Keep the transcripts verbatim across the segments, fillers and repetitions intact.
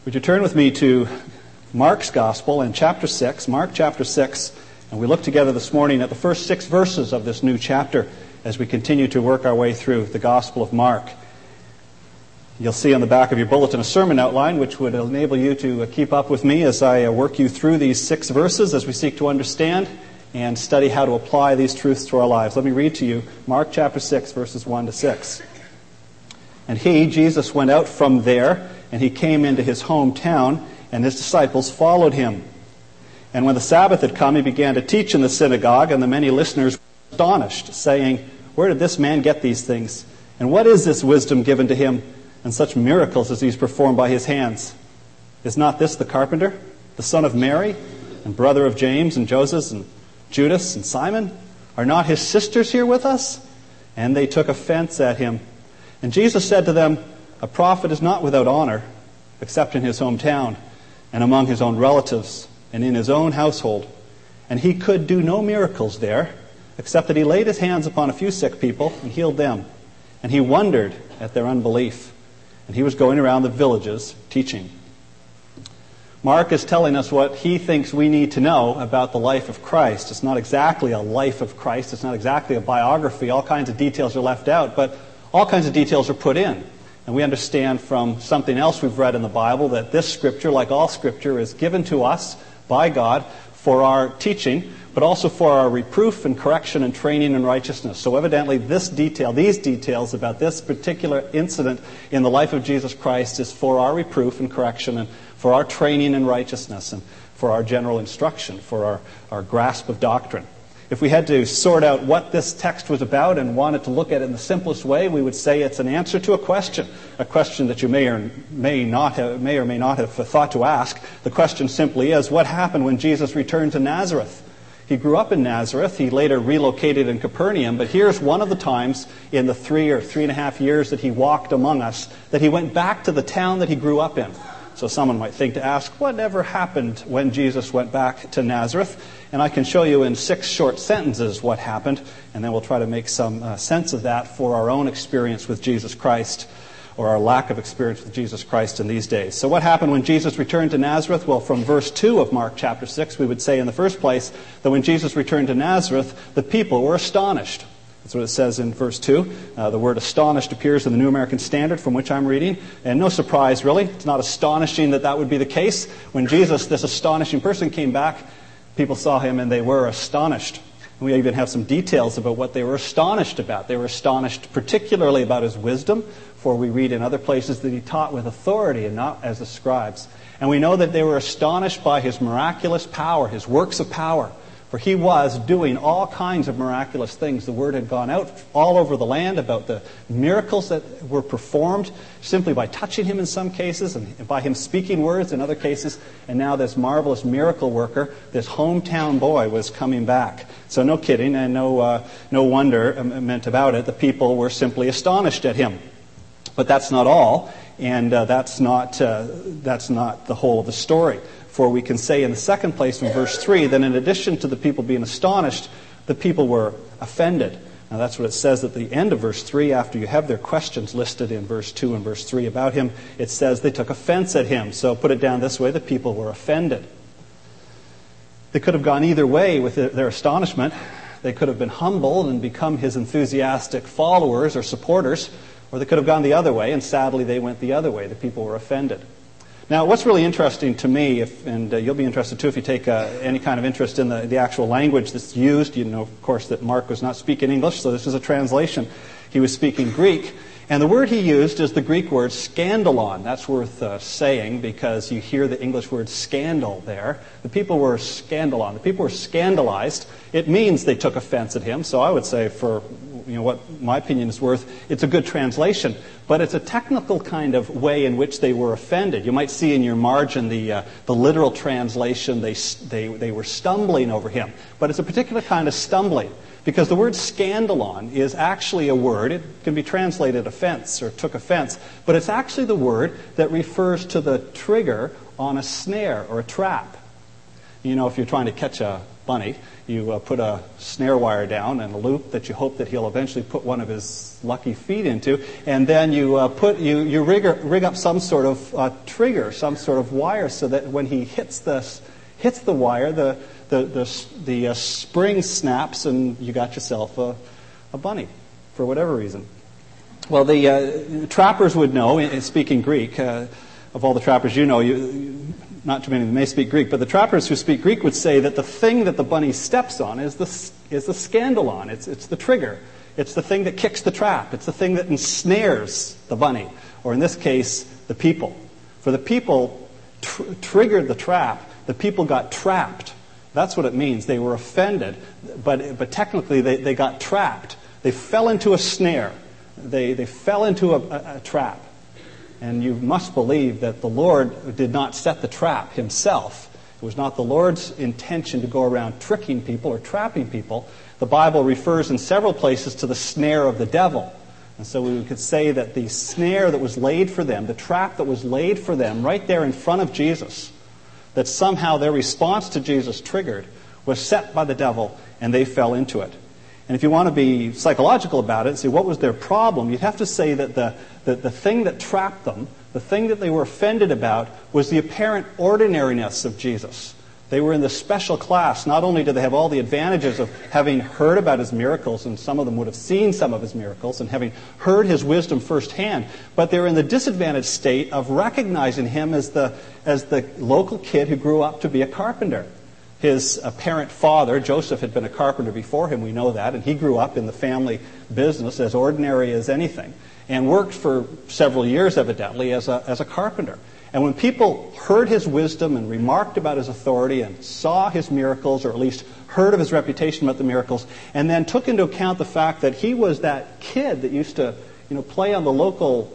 Would you turn with me to Mark's Gospel and chapter six, Mark chapter six, and we look together this morning at the first six verses of this new chapter as we continue to work our way through the Gospel of Mark. You'll see on the back of your bulletin a sermon outline which would enable you to keep up with me as I work you through these six verses as we seek to understand and study how to apply these truths to our lives. Let me read to you Mark chapter six, verses one to six. And he, Jesus, went out from there, and he came into his hometown, and his disciples followed him. And when the Sabbath had come, he began to teach in the synagogue, and the many listeners were astonished, saying, "Where did this man get these things? And what is this wisdom given to him, and such miracles as he's performed by his hands? Is not this the carpenter, the son of Mary, and brother of James and Joseph and Judas and Simon? Are not his sisters here with us?" And they took offense at him. And Jesus said to them, "A prophet is not without honor, except in his hometown, and among his own relatives, and in his own household." And he could do no miracles there, except that he laid his hands upon a few sick people and healed them. And he wondered at their unbelief. And he was going around the villages teaching. Mark is telling us what he thinks we need to know about the life of Christ. It's not exactly a life of Christ. It's not exactly a biography. All kinds of details are left out, but all kinds of details are put in. And we understand from something else we've read in the Bible that this Scripture, like all Scripture, is given to us by God for our teaching, but also for our reproof and correction and training in righteousness. So evidently this detail, these details about this particular incident in the life of Jesus Christ is for our reproof and correction and for our training in righteousness and for our general instruction, for our, our grasp of doctrine. If we had to sort out what this text was about and wanted to look at it in the simplest way, we would say it's an answer to a question, a question that you may or may not have, may or may not have thought to ask. The question simply is, what happened when Jesus returned to Nazareth? He grew up in Nazareth. He later relocated in Capernaum, but here's one of the times in the three or three and a half years that he walked among us that he went back to the town that he grew up in. So someone might think to ask, whatever happened when Jesus went back to Nazareth? And I can show you in six short sentences what happened, and then we'll try to make some uh, sense of that for our own experience with Jesus Christ, or our lack of experience with Jesus Christ in these days. So what happened when Jesus returned to Nazareth? Well, from verse two of Mark chapter six, we would say in the first place that when Jesus returned to Nazareth, the people were astonished. That's what it says in verse two. Uh, the word astonished appears in the New American Standard from which I'm reading. And no surprise, really. It's not astonishing that that would be the case. When Jesus, this astonishing person, came back, people saw him and they were astonished. And we even have some details about what they were astonished about. They were astonished particularly about his wisdom, for we read in other places that he taught with authority and not as the scribes. And we know that they were astonished by his miraculous power, his works of power. For he was doing all kinds of miraculous things. The word had gone out all over the land about the miracles that were performed simply by touching him in some cases and by him speaking words in other cases. And now this marvelous miracle worker, this hometown boy, was coming back. So no kidding and no, uh, no wonder meant about it. The people were simply astonished at him. But that's not all, and uh, that's not uh, that's not the whole of the story. For we can say in the second place in verse three that in addition to the people being astonished, the people were offended. Now that's what it says at the end of verse three, after you have their questions listed in verse two and verse three about him. It says they took offense at him. So put it down this way, the people were offended. They could have gone either way with their astonishment. They could have been humbled and become his enthusiastic followers or supporters, or they could have gone the other way, and sadly they went the other way. The people were offended. Now, what's really interesting to me, if, and uh, you'll be interested too if you take uh, any kind of interest in the, the actual language that's used. You know, of course, that Mark was not speaking English, so this is a translation. He was speaking Greek. And the word he used is the Greek word scandalon. That's worth uh, saying because you hear the English word scandal there. The people were scandalon. The people were scandalized. It means they took offense at him. So I would say, for you know what my opinion is worth, it's a good translation. But it's a technical kind of way in which they were offended. You might see in your margin the uh, the literal translation, they, they, they were stumbling over him. But it's a particular kind of stumbling. Because the word scandalon is actually a word, it can be translated offense or took offense, but it's actually the word that refers to the trigger on a snare or a trap. You know, if you're trying to catch a bunny. You uh, put a snare wire down and a loop that you hope that he'll eventually put one of his lucky feet into, and then you uh, put you you rig, rig up some sort of uh, trigger, some sort of wire, so that when he hits the hits the wire, the the the, the uh, spring snaps, and you got yourself a, a bunny, for whatever reason. Well, the uh, trappers would know, in, in speaking Greek. Uh, of all the trappers you know, you, you, not too many of them may speak Greek, but the trappers who speak Greek would say that the thing that the bunny steps on is the is the scandalon. It's it's the trigger. It's the thing that kicks the trap. It's the thing that ensnares the bunny, or in this case, the people. For the people tr- triggered the trap. The people got trapped. That's what it means. They were offended, but but technically they, they got trapped. They fell into a snare. They they fell into a, a, a trap. And you must believe that the Lord did not set the trap himself. It was not the Lord's intention to go around tricking people or trapping people. The Bible refers in several places to the snare of the devil. And so we could say that the snare that was laid for them, the trap that was laid for them right there in front of Jesus, that somehow their response to Jesus triggered, was set by the devil, and they fell into it. And if you want to be psychological about it and say what was their problem, you'd have to say that the, the, the thing that trapped them, the thing that they were offended about, was the apparent ordinariness of Jesus. They were in this special class. Not only did they have all the advantages of having heard about his miracles, and some of them would have seen some of his miracles, and having heard his wisdom firsthand, but they were in the disadvantaged state of recognizing him as the, as the local kid who grew up to be a carpenter. His apparent father, Joseph, had been a carpenter before him, we know that, and he grew up in the family business as ordinary as anything, and worked for several years, evidently, as a, as a carpenter. And when people heard his wisdom and remarked about his authority and saw his miracles, or at least heard of his reputation about the miracles, and then took into account the fact that he was that kid that used to, you know, play on the local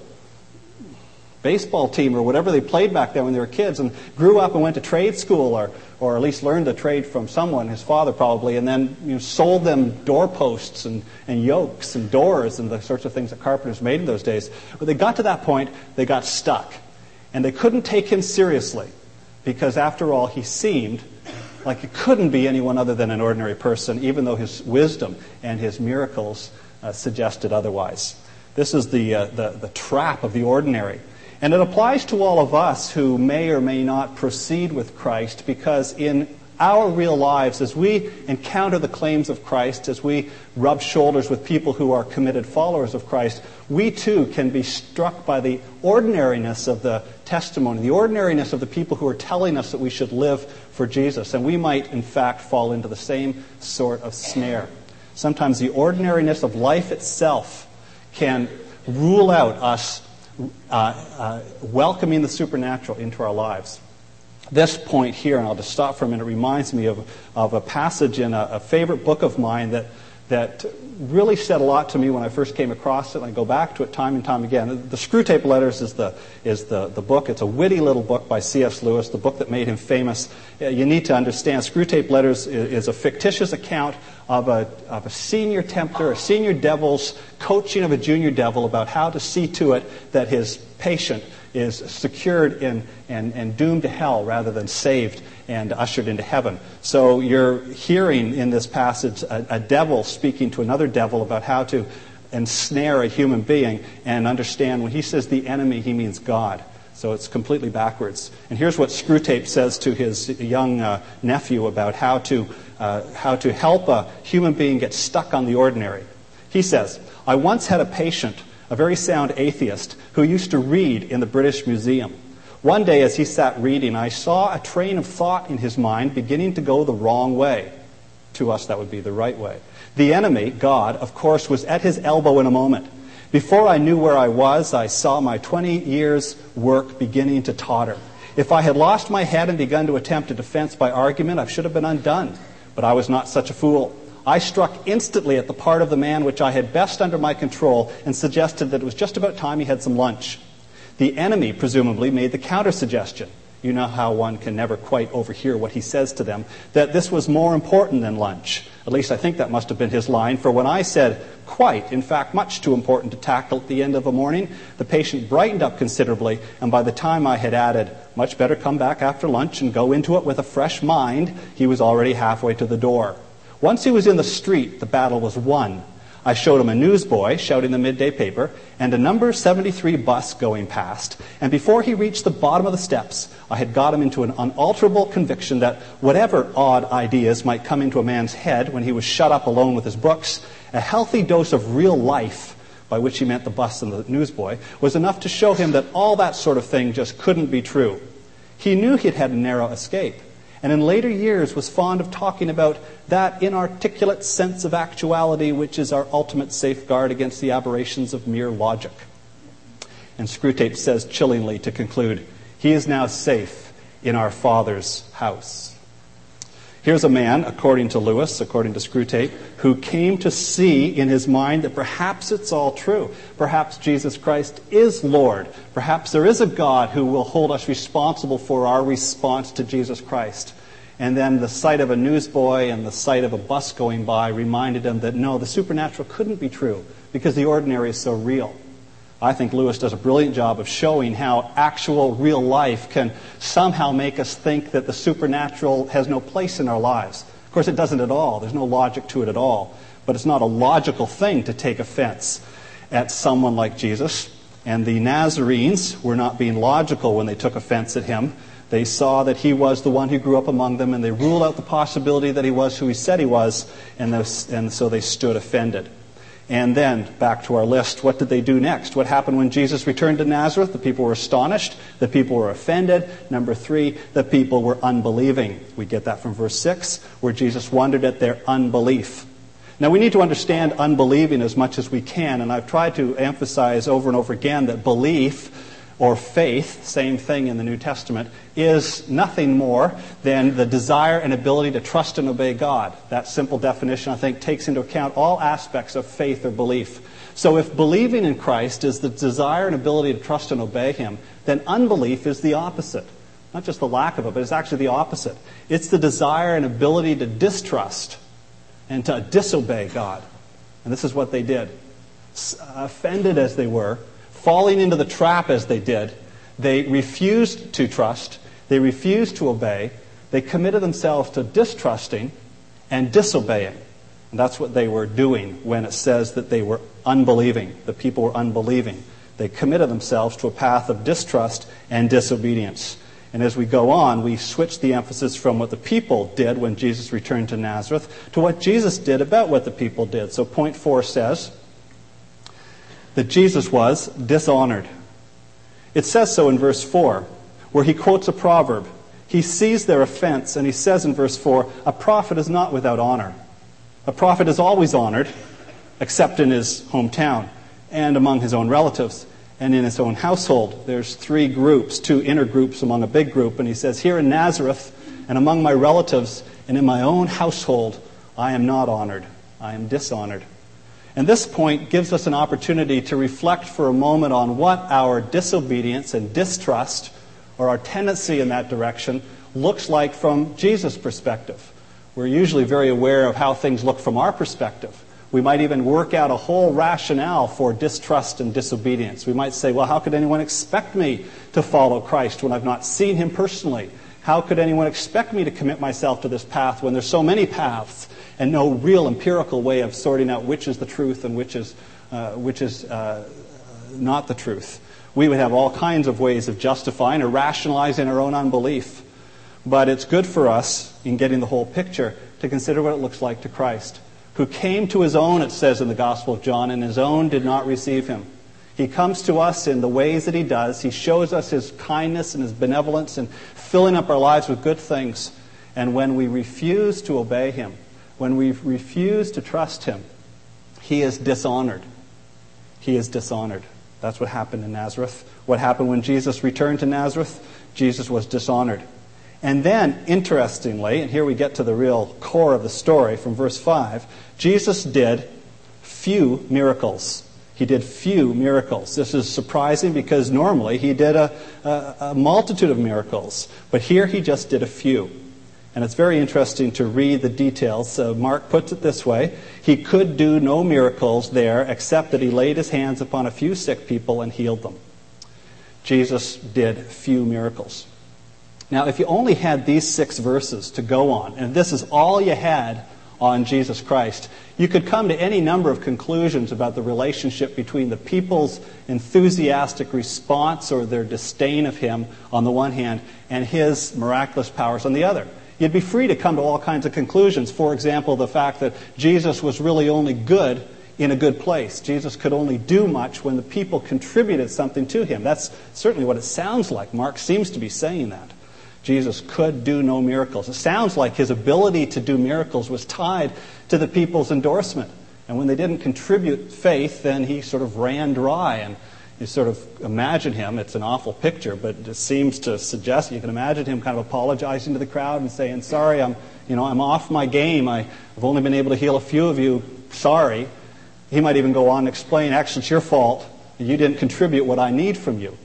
baseball team or whatever they played back then when they were kids, and grew up and went to trade school, or or at least learned a trade from someone, his father probably, and then you know, sold them doorposts and, and yokes and doors and the sorts of things that carpenters made in those days. When they got to that point, they got stuck. And they couldn't take him seriously, because after all, he seemed like he couldn't be anyone other than an ordinary person, even though his wisdom and his miracles uh, suggested otherwise. This is the, uh, the the trap of the ordinary. And it applies to all of us who may or may not proceed with Christ, because in our real lives, as we encounter the claims of Christ, as we rub shoulders with people who are committed followers of Christ, we too can be struck by the ordinariness of the testimony, the ordinariness of the people who are telling us that we should live for Jesus. And we might, in fact, fall into the same sort of snare. Sometimes the ordinariness of life itself can rule out us Uh, uh, welcoming the supernatural into our lives. This point here, and I'll just stop for a minute, reminds me of, of a passage in a, a favorite book of mine that that really said a lot to me when I first came across it, and I go back to it time and time again. The Screwtape Letters is the is the, the book. It's a witty little book by C S Lewis, the book that made him famous. You need to understand, Screwtape Letters is, is a fictitious account of a of a senior tempter, a senior devil's coaching of a junior devil about how to see to it that his patient is secured in and, and doomed to hell rather than saved and ushered into heaven. So you're hearing in this passage a, a devil speaking to another devil about how to ensnare a human being, and understand when he says the enemy, he means God. So it's completely backwards. And here's what Screwtape says to his young uh, nephew about how to uh, how to help a human being get stuck on the ordinary. He says, "I once had a patient, a very sound atheist, who used to read in the British Museum. One day as he sat reading, I saw a train of thought in his mind beginning to go the wrong way." To us, that would be the right way. "The enemy, God, of course, was at his elbow in a moment. Before I knew where I was, I saw my twenty years' work beginning to totter. If I had lost my head and begun to attempt a defense by argument, I should have been undone. But I was not such a fool. I struck instantly at the part of the man which I had best under my control, and suggested that it was just about time he had some lunch. The enemy, presumably, made the counter-suggestion. You know how one can never quite overhear what he says to them, that this was more important than lunch. At least I think that must have been his line, for when I said quite, in fact, much too important to tackle at the end of a morning, the patient brightened up considerably, and by the time I had added, much better come back after lunch and go into it with a fresh mind, he was already halfway to the door. Once he was in the street, the battle was won. I showed him a newsboy shouting the midday paper and a number seventy-three bus going past. And before he reached the bottom of the steps, I had got him into an unalterable conviction that whatever odd ideas might come into a man's head when he was shut up alone with his books, a healthy dose of real life, by which he meant the bus and the newsboy, was enough to show him that all that sort of thing just couldn't be true. He knew he'd had a narrow escape, and in later years was fond of talking about that inarticulate sense of actuality which is our ultimate safeguard against the aberrations of mere logic. And Screwtape says chillingly to conclude, he is now safe in our Father's house. Here's a man, according to Lewis, according to Screwtape, who came to see in his mind that perhaps it's all true. Perhaps Jesus Christ is Lord. Perhaps there is a God who will hold us responsible for our response to Jesus Christ. And then the sight of a newsboy and the sight of a bus going by reminded him that no, the supernatural couldn't be true because the ordinary is so real. I think Lewis does a brilliant job of showing how actual real life can somehow make us think that the supernatural has no place in our lives. Of course, it doesn't at all. There's no logic to it at all. But it's not a logical thing to take offense at someone like Jesus. And the Nazarenes were not being logical when they took offense at him. They saw that he was the one who grew up among them, and they ruled out the possibility that he was who he said he was, and, those, and so they stood offended. And then, back to our list, what did they do next? What happened when Jesus returned to Nazareth? The people were astonished. The people were offended. Number three, the people were unbelieving. We get that from verse six, where Jesus wondered at their unbelief. Now, we need to understand unbelieving as much as we can, and I've tried to emphasize over and over again that belief or faith, same thing in the New Testament, is nothing more than the desire and ability to trust and obey God. That simple definition, I think, takes into account all aspects of faith or belief. So if believing in Christ is the desire and ability to trust and obey Him, then unbelief is the opposite. Not just the lack of it, but it's actually the opposite. It's the desire and ability to distrust and to disobey God. And this is what they did. Offended as they were, falling into the trap as they did, they refused to trust, they refused to obey, they committed themselves to distrusting and disobeying. And that's what they were doing when it says that they were unbelieving. The people were unbelieving. They committed themselves to a path of distrust and disobedience. And as we go on, we switch the emphasis from what the people did when Jesus returned to Nazareth to what Jesus did about what the people did. So point four says that Jesus was dishonored. It says so in verse four, where he quotes a proverb. He sees their offense, and he says in verse four, a prophet is not without honor. A prophet is always honored, except in his hometown and among his own relatives and in his own household. There's three groups, two inner groups among a big group, and he says, here in Nazareth and among my relatives and in my own household, I am not honored. I am dishonored. And this point gives us an opportunity to reflect for a moment on what our disobedience and distrust, or our tendency in that direction, looks like from Jesus' perspective. We're usually very aware of how things look from our perspective. We might even work out a whole rationale for distrust and disobedience. We might say, well, how could anyone expect me to follow Christ when I've not seen Him personally? How could anyone expect me to commit myself to this path when there's so many paths and no real empirical way of sorting out which is the truth and which is, uh, which is uh, not the truth? We would have all kinds of ways of justifying or rationalizing our own unbelief. But it's good for us, in getting the whole picture, to consider what it looks like to Christ, who came to His own, it says in the Gospel of John, and His own did not receive Him. He comes to us in the ways that He does. He shows us His kindness and His benevolence and filling up our lives with good things. And when we refuse to obey Him, when we refuse to trust Him, He is dishonored. He is dishonored. That's what happened in Nazareth. What happened when Jesus returned to Nazareth? Jesus was dishonored. And then, interestingly, and here we get to the real core of the story from verse five, Jesus did few miracles. He did few miracles. This is surprising because normally he did a, a, a multitude of miracles. But here he just did a few. And it's very interesting to read the details. Uh, Mark puts it this way. He could do no miracles there except that he laid his hands upon a few sick people and healed them. Jesus did few miracles. Now, if you only had these six verses to go on, and this is all you had on Jesus Christ, you could come to any number of conclusions about the relationship between the people's enthusiastic response or their disdain of him on the one hand and his miraculous powers on the other. You'd be free to come to all kinds of conclusions. For example, the fact that Jesus was really only good in a good place. Jesus could only do much when the people contributed something to him. That's certainly what it sounds like. Mark seems to be saying that. Jesus could do no miracles. It sounds like his ability to do miracles was tied to the people's endorsement. And when they didn't contribute faith, then he sort of ran dry. And you sort of imagine him, it's an awful picture, but it seems to suggest, you can imagine him kind of apologizing to the crowd and saying, sorry, I'm, you know, I'm off my game. I, I've only been able to heal a few of you. Sorry. He might even go on and explain, actually, it's your fault. You didn't contribute what I need from you.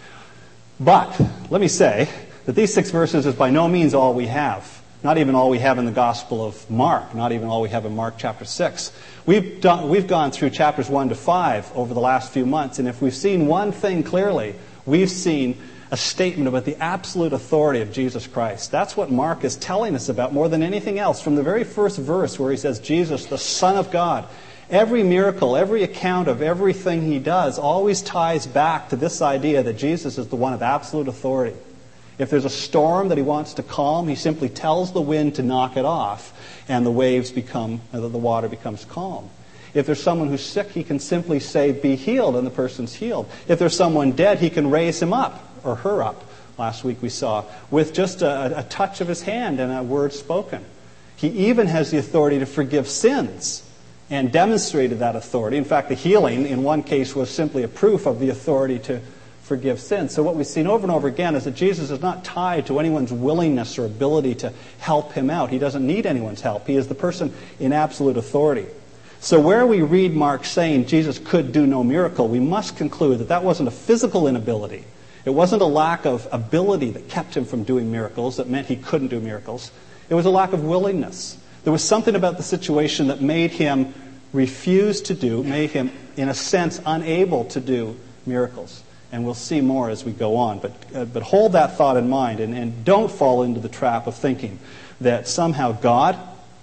But let me say that these six verses is by no means all we have. Not even all we have in the Gospel of Mark. Not even all we have in Mark chapter six. We've done, we've gone through chapters one to five over the last few months, and if we've seen one thing clearly, we've seen a statement about the absolute authority of Jesus Christ. That's what Mark is telling us about more than anything else. From the very first verse where he says, Jesus, the Son of God. Every miracle, every account of everything he does always ties back to this idea that Jesus is the one of absolute authority. If there's a storm that he wants to calm, he simply tells the wind to knock it off, and the waves become, the water becomes calm. If there's someone who's sick, he can simply say, be healed, and the person's healed. If there's someone dead, he can raise him up, or her up, last week we saw, with just a, a touch of his hand and a word spoken. He even has the authority to forgive sins, and demonstrated that authority. In fact, the healing, in one case, was simply a proof of the authority to forgive sins. So what we've seen over and over again is that Jesus is not tied to anyone's willingness or ability to help him out. He doesn't need anyone's help. He is the person in absolute authority. So where we read Mark saying Jesus could do no miracle, we must conclude that that wasn't a physical inability. It wasn't a lack of ability that kept him from doing miracles, that meant he couldn't do miracles. It was a lack of willingness. There was something about the situation that made him refuse to do, made him, in a sense, unable to do miracles. And we'll see more as we go on. But uh, but hold that thought in mind, and, and don't fall into the trap of thinking that somehow God,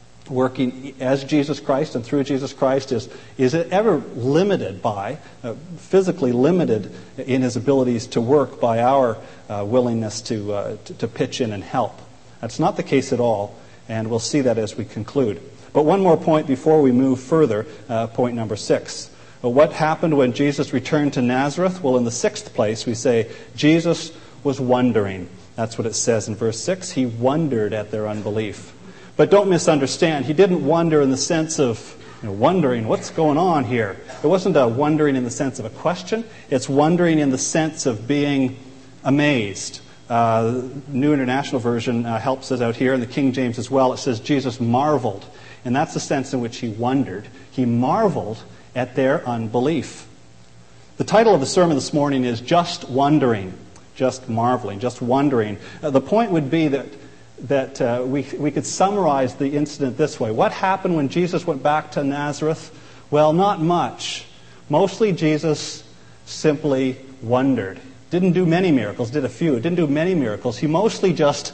working as Jesus Christ and through Jesus Christ, is, is ever limited by, uh, physically limited in his abilities to work by our uh, willingness to, uh, to, to pitch in and help. That's not the case at all, and we'll see that as we conclude. But one more point before we move further, uh, point number six. Well, what happened when Jesus returned to Nazareth? Well, in the sixth place, we say Jesus was wondering. That's what it says in verse six. He wondered at their unbelief. But don't misunderstand. He didn't wonder in the sense of, you know, wondering what's going on here. It wasn't a wondering in the sense of a question. It's wondering in the sense of being amazed. Uh, New International Version uh, helps us out here, and the King James as well. It says Jesus marveled. And that's the sense in which he wondered. He marveled at their unbelief. The title of the sermon this morning is Just Wondering. Just marveling, just wondering. Uh, the point would be that that uh, we, we could summarize the incident this way. What happened when Jesus went back to Nazareth? Well, not much. Mostly Jesus simply wondered. Didn't do many miracles, did a few. Didn't do many miracles. He mostly just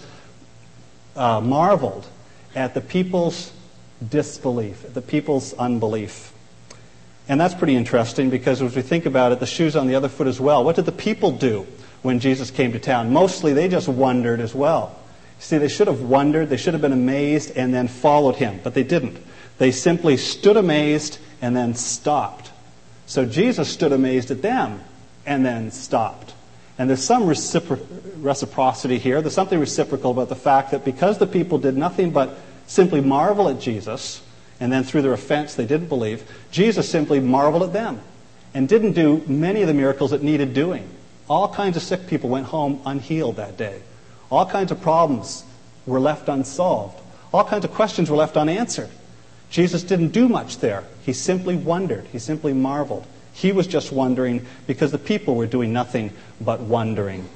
uh, marveled at the people's disbelief, at the people's unbelief. And that's pretty interesting because as we think about it, the shoe's on the other foot as well. What did the people do when Jesus came to town? Mostly they just wondered as well. See, they should have wondered, they should have been amazed and then followed him, but they didn't. They simply stood amazed and then stopped. So Jesus stood amazed at them and then stopped. And there's some recipro- reciprocity here. There's something reciprocal about the fact that because the people did nothing but simply marvel at Jesus, and then through their offense they didn't believe, Jesus simply marveled at them and didn't do many of the miracles that needed doing. All kinds of sick people went home unhealed that day. All kinds of problems were left unsolved. All kinds of questions were left unanswered. Jesus didn't do much there. He simply wondered. He simply marveled. He was just wondering because the people were doing nothing but wondering.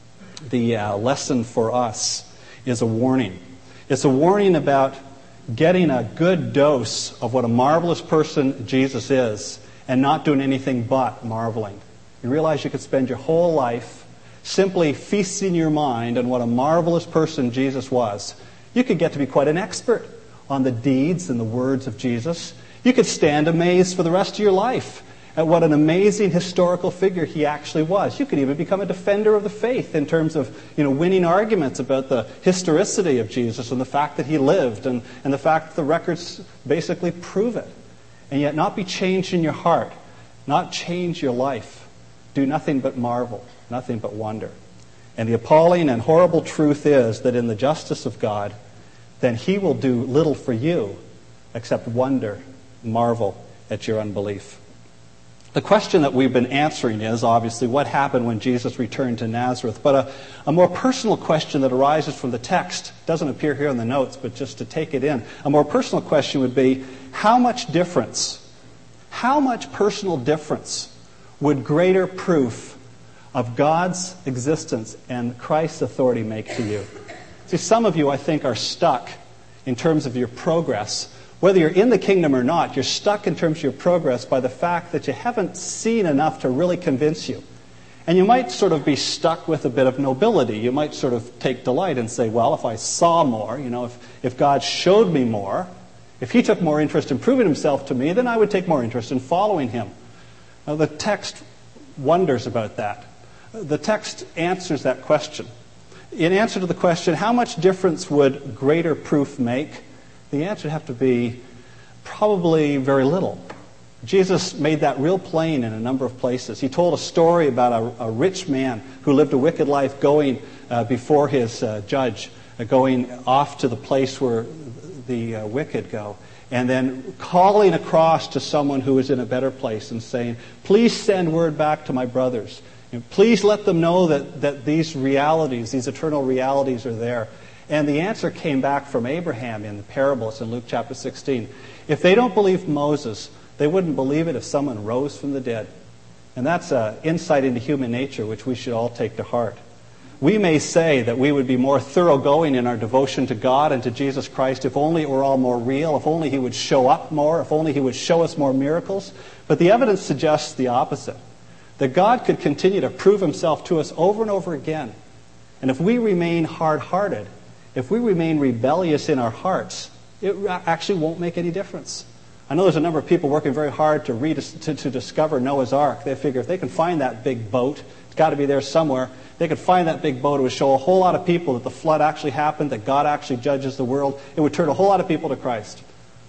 The uh, lesson for us is a warning. It's a warning about getting a good dose of what a marvelous person Jesus is and not doing anything but marveling. You realize you could spend your whole life simply feasting your mind on what a marvelous person Jesus was. You could get to be quite an expert on the deeds and the words of Jesus. You could stand amazed for the rest of your life at what an amazing historical figure he actually was. You could even become a defender of the faith in terms of, you know, winning arguments about the historicity of Jesus and the fact that he lived and, and the fact that the records basically prove it. And yet not be changed in your heart, not change your life. Do nothing but marvel, nothing but wonder. And the appalling and horrible truth is that in the justice of God, then he will do little for you except wonder, marvel at your unbelief. The question that we've been answering is, obviously, what happened when Jesus returned to Nazareth? But a, a more personal question that arises from the text, doesn't appear here in the notes, but just to take it in, a more personal question would be, how much difference, how much personal difference would greater proof of God's existence and Christ's authority make to you? See, some of you, I think, are stuck in terms of your progress. Whether you're in the kingdom or not, you're stuck in terms of your progress by the fact that you haven't seen enough to really convince you. And you might sort of be stuck with a bit of nobility. You might sort of take delight and say, well, if I saw more, you know, if, if God showed me more, if he took more interest in proving himself to me, then I would take more interest in following him. Now, the text wonders about that. The text answers that question. In answer to the question, how much difference would greater proof make? The answer would have to be probably very little. Jesus made that real plain in a number of places. He told a story about a, a rich man who lived a wicked life going uh, before his uh, judge, uh, going off to the place where the uh, wicked go, and then calling across to someone who is in a better place and saying, please send word back to my brothers. You know, please let them know that, that these realities, these eternal realities are there. And the answer came back from Abraham in the parables in Luke chapter sixteen. If they don't believe Moses, they wouldn't believe it if someone rose from the dead. And that's an insight into human nature which we should all take to heart. We may say that we would be more thoroughgoing in our devotion to God and to Jesus Christ if only it were all more real, if only he would show up more, if only he would show us more miracles. But the evidence suggests the opposite. That God could continue to prove himself to us over and over again. And if we remain hard-hearted, if we remain rebellious in our hearts, it actually won't make any difference. I know there's a number of people working very hard to, read, to, to discover Noah's Ark. They figure if they can find that big boat, it's got to be there somewhere, they could find that big boat. It would show a whole lot of people that the flood actually happened, that God actually judges the world. It would turn a whole lot of people to Christ.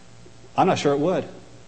I'm not sure it would.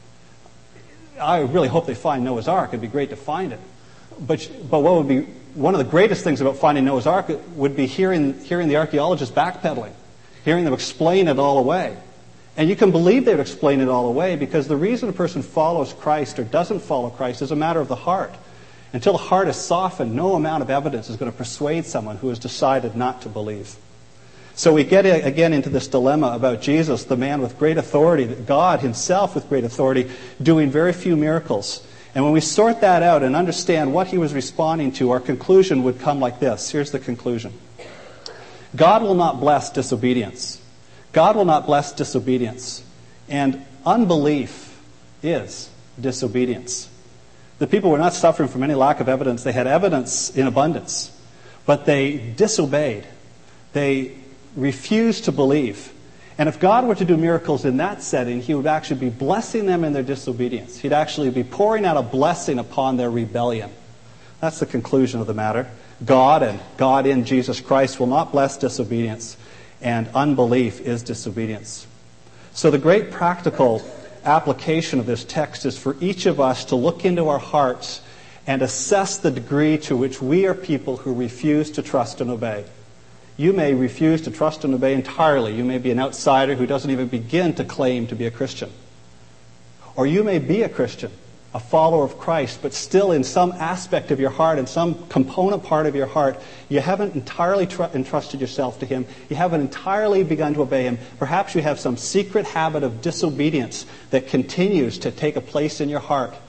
I really hope they find Noah's Ark. It'd be great to find it. But, but what would be one of the greatest things about finding Noah's Ark would be hearing, hearing the archaeologists backpedaling, hearing them explain it all away. And you can believe they would explain it all away because the reason a person follows Christ or doesn't follow Christ is a matter of the heart. Until the heart is softened, no amount of evidence is going to persuade someone who has decided not to believe. So we get again into this dilemma about Jesus, the man with great authority, God himself with great authority, doing very few miracles. And when we sort that out and understand what he was responding to, our conclusion would come like this. Here's the conclusion. God will not bless disobedience. God will not bless disobedience. And unbelief is disobedience. The people were not suffering from any lack of evidence. They had evidence in abundance. But they disobeyed. They refused to believe. And if God were to do miracles in that setting, he would actually be blessing them in their disobedience. He'd actually be pouring out a blessing upon their rebellion. That's the conclusion of the matter. God and God in Jesus Christ will not bless disobedience, and unbelief is disobedience. So the great practical application of this text is for each of us to look into our hearts and assess the degree to which we are people who refuse to trust and obey. You may refuse to trust and obey entirely. You may be an outsider who doesn't even begin to claim to be a Christian. Or you may be a Christian, a follower of Christ, but still in some aspect of your heart, in some component part of your heart, you haven't entirely tr- entrusted yourself to him. You haven't entirely begun to obey him. Perhaps you have some secret habit of disobedience that continues to take a place in your heart.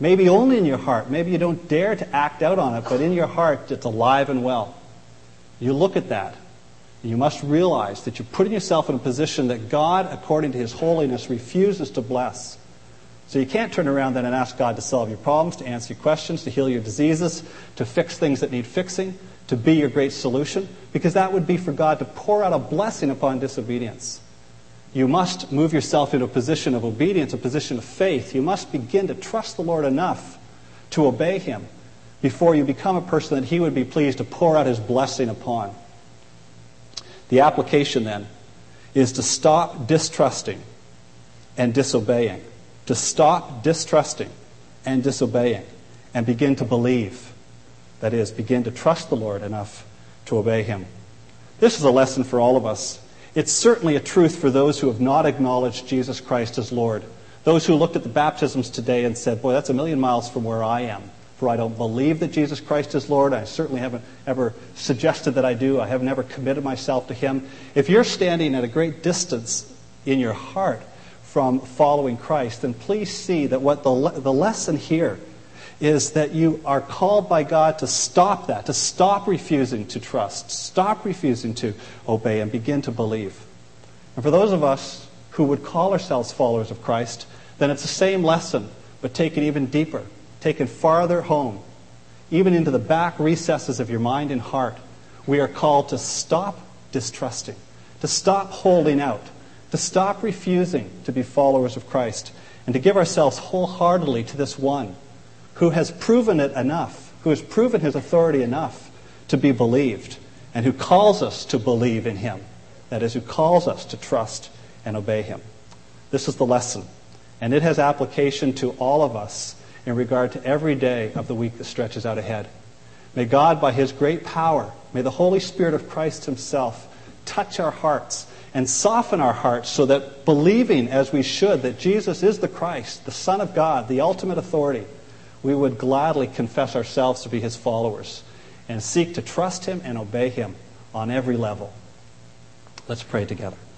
Maybe only in your heart. Maybe you don't dare to act out on it, but in your heart it's alive and well. You look at that. You must realize that you're putting yourself in a position that God, according to His holiness, refuses to bless. So you can't turn around then and ask God to solve your problems, to answer your questions, to heal your diseases, to fix things that need fixing, to be your great solution, because that would be for God to pour out a blessing upon disobedience. You must move yourself into a position of obedience, a position of faith. You must begin to trust the Lord enough to obey Him before you become a person that He would be pleased to pour out His blessing upon. The application then is to stop distrusting and disobeying. To stop distrusting and disobeying and begin to believe. That is, begin to trust the Lord enough to obey Him. This is a lesson for all of us. It's certainly a truth for those who have not acknowledged Jesus Christ as Lord. Those who looked at the baptisms today and said, boy, that's a million miles from where I am. For I don't believe that Jesus Christ is Lord. I certainly haven't ever suggested that I do. I have never committed myself to Him. If you're standing at a great distance in your heart from following Christ, then please see that what the, le- the lesson here is that you are called by God to stop that, to stop refusing to trust, stop refusing to obey, and begin to believe. And for those of us who would call ourselves followers of Christ, then it's the same lesson, but taken even deeper, taken farther home, even into the back recesses of your mind and heart. We are called to stop distrusting, to stop holding out, to stop refusing to be followers of Christ, and to give ourselves wholeheartedly to this one who has proven it enough, who has proven His authority enough to be believed, and who calls us to believe in Him. That is, who calls us to trust and obey Him. This is the lesson, and it has application to all of us in regard to every day of the week that stretches out ahead. May God, by His great power, may the Holy Spirit of Christ Himself touch our hearts and soften our hearts so that, believing as we should that Jesus is the Christ, the Son of God, the ultimate authority, we would gladly confess ourselves to be His followers and seek to trust Him and obey Him on every level. Let's pray together.